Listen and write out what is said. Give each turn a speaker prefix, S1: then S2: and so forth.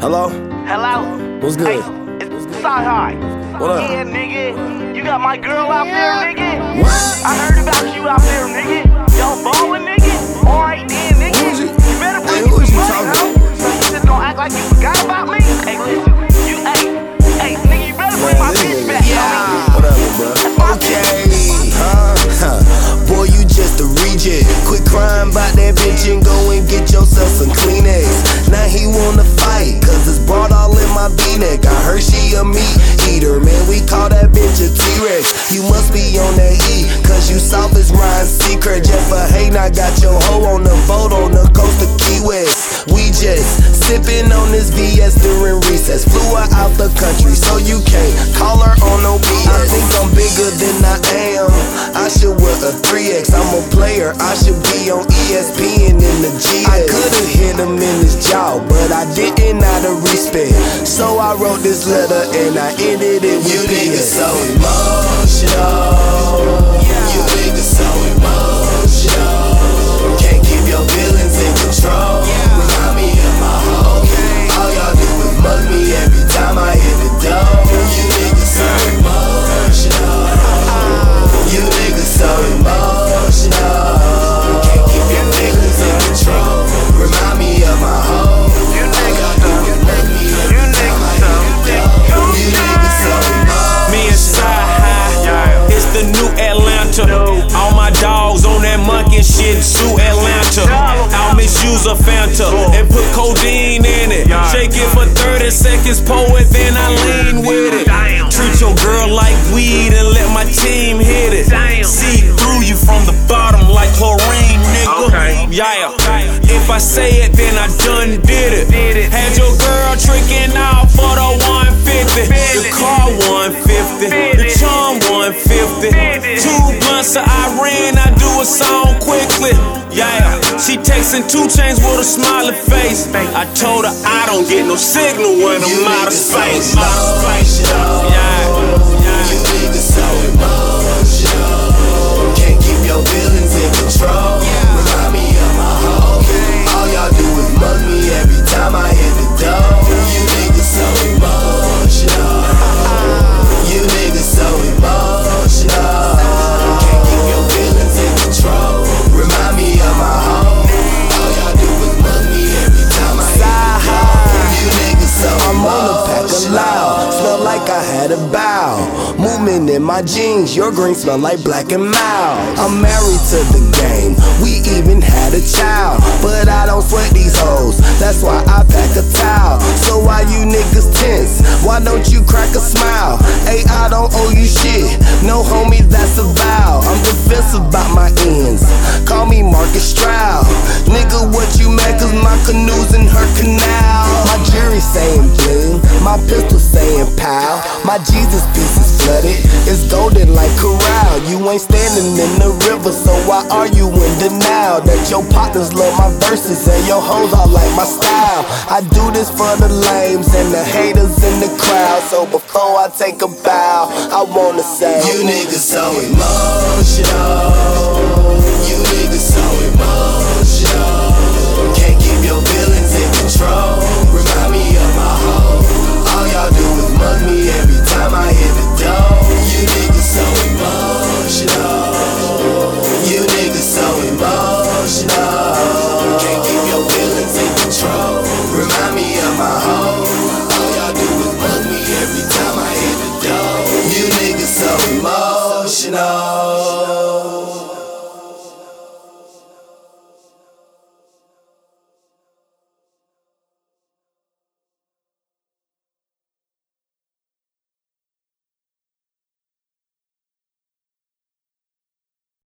S1: Hello?
S2: Hello?
S1: What's good?
S2: Hey, it's Sci-Hi.
S1: What up?
S2: Yeah, nigga. You got my girl out there, nigga?
S1: What?
S2: I heard about you out there, nigga. Y'all ballin', nigga? Alright then, nigga.
S1: Who's you?
S2: better bring
S1: Hey, who
S2: me
S1: is
S2: some
S1: you
S2: money,
S1: talking
S2: huh? So you just gonna act like you forgot about me? Hey, listen. Hey, nigga, you better bring my bitch back, homie.
S1: Whatever, bro.
S2: That's my bitch.
S3: Boy, you just a reject. Quit crying about that bitch and go and get yourself some Kleenex. Now he wanna fight, cause it's brought all in my V-neck. I heard she a meat eater, man, we call that bitch a T-Rex. You must be on that E, cause you soft as Ryan's secret. Just for hating, I got your hoe on the boat on the coast of Key West. We just sipping on this VS during recess. Flew her out the country, so you can't call her on no BS. I think I'm bigger than I am. I should wear a 3X. I'm a player, I should be on ESPN in the GS. I could've hit him in his jaw, but I didn't out of respect. So I wrote this letter and I ended it with
S4: You niggas
S3: PS.
S4: so emotional. You niggas so emotional. Can't keep your feelings in control. Remind me of my hoe. All y'all do is mug me every time I hit the door. You niggas so emotional. You niggas so emotional. Can't keep your feelings in control. Remind me of my hoe.
S2: You
S4: All
S2: niggas
S4: y'all do is mug me every time I hit the door. You niggas so emotional.
S5: Me and Sci-Hi, it's the new Atlanta. All my dogs on that monkey shit, Zoo Atlanta. I'll misuse a Fanta and put codeine in it. Shake it for 30 seconds, pour it, then I lean with it. Treat your girl like weed and let my team hit it. See through you from the bottom like chlorine, nigga. Yeah, if I say it, then I done did it. Had your girl tricking out for the 150, the car 150, the charm 150. 2 blunts of Irene, I do a song quickly. Yeah, she texting 2 Chainz with a smiley face. I told her I don't get no signal when I'm out of space. Yeah.
S4: You niggas so emotional. Can't keep your feelings in control. Remind me of my hoe. All y'all do is mug me every time I hit the door. You niggas so emotional. You niggas so emotional. Can't keep your feelings in control. Remind me of my hoe. All y'all do is mug me every time I hit the door. You niggas so
S3: I'm on a pack of
S4: emotional.
S3: loud, smell like I had a bow. Movement in my jeans, your green smell like Black and Mild. I'm married to the game, we even had a child. But I don't sweat these hoes, that's why I pack a towel. So why you niggas tense? Why don't you crack a smile? Hey, I don't owe you shit, no homie, that's a vow. I'm defensive about my ends, call me Marcus Stroud. Nigga, what you mad cause my canoe's in her canal? My jury saying bling, my pistol saying pow. My Jesus piece is flooded, it's golden like corral. You ain't standing in the river, so why are you in denial? That your partners love my verses and your hoes all like my style. I do this for the lames and the haters in the crowd. So before I take a bow, I wanna say
S4: You niggas so emotional. You niggas so emotional. Can't keep your feelings in control. Remind me of my hoe. All y'all do is mug me every time I hit the door. You niggas so emotional. You niggas so emotional. Can't keep your feelings in control. Remind me of my hoe. All y'all do is mug me every time I hit the door. You niggas so emotional.